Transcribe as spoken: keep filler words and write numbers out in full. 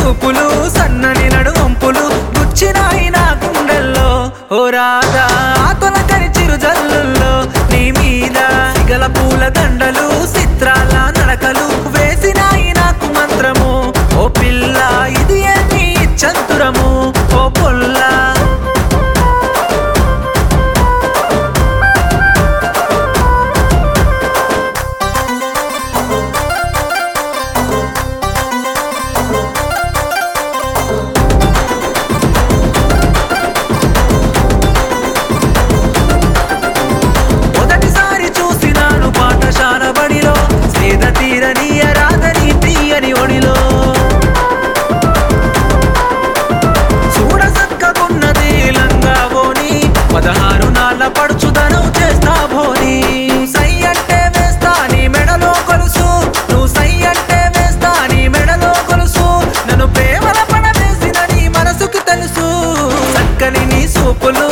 చూపులు సన్నని నడువంపులు గుచ్చినాయి నా గుండెల్లో ఓ రాధా తొలకరి చిరు జల్లుల్లో నీ మీద సిగల పూల దండలు చిత్రాల నడకలు వేసినాయి నాకు మంత్రము ఓ పిల్ల ఇది ఏమి చంతురము ఓ పొల్లా పదహారు నాళ్ళ పడుచుదనం చేస్తా భోని సై అంటే వేస్తా నీ మెడలో కొలుసు నువ్వు సై అంటే వేస్తా నీ మెడలో కొలుసు నన్ను ప్రేమల పడవేసిన నీ మనసుకి తెలుసు చక్కని నీ సూపులు